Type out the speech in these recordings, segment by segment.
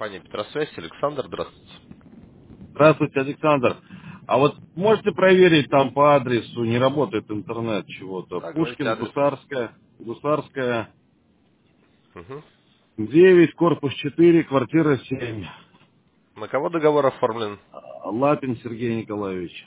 компания Петросвязь. Александр, здравствуйте. Здравствуйте, Александр. А вот можете проверить там по адресу, не работает интернет чего-то. Да, говорите Пушкин, адрес. Гусарская, Угу. 9, корпус 4, квартира 7. На кого договор оформлен? Лапин Сергей Николаевич.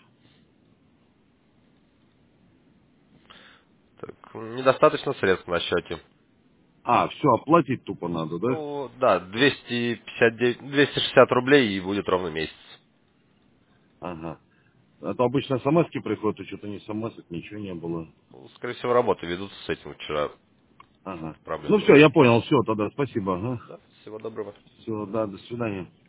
Так, недостаточно средств на счете. А, все, оплатить тупо надо, да? Ну, да, 259, 260 рублей и будет ровно месяц. Ага. А то обычно смс-ки приходят, и что-то не смс ничего не было. Ну, скорее всего, работы ведутся с этим вчера. Ага. Проблем Ну не все, я возникло. понял, все, тогда спасибо. Ага. Да, всего доброго. Все, да, до свидания.